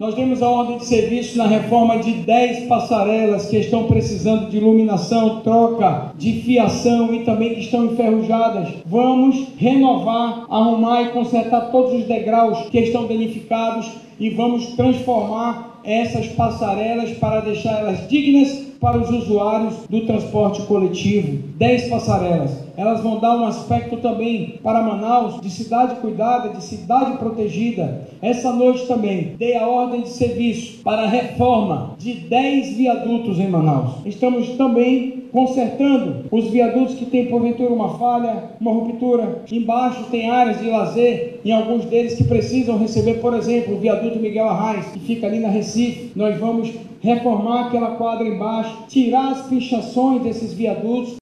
Nós temos a ordem de serviço na reforma de 10 passarelas que estão precisando de iluminação, troca de fiação e também que estão enferrujadas. Vamos renovar, arrumar e consertar todos os degraus que estão danificados e vamos transformar essas passarelas para deixar elas dignas para os usuários do transporte coletivo. 10 passarelas. Elas vão dar um aspecto também para Manaus de cidade cuidada, de cidade protegida. Essa noite também dei a ordem de serviço para a reforma de 10 viadutos em Manaus. Estamos também consertando os viadutos que têm porventura uma falha, uma ruptura. Embaixo tem áreas de lazer, em alguns deles que precisam receber, por exemplo, o viaduto Miguel Arraes, que fica ali na Recife. Nós vamos reformar aquela quadra embaixo, tirar as pichações desses viadutos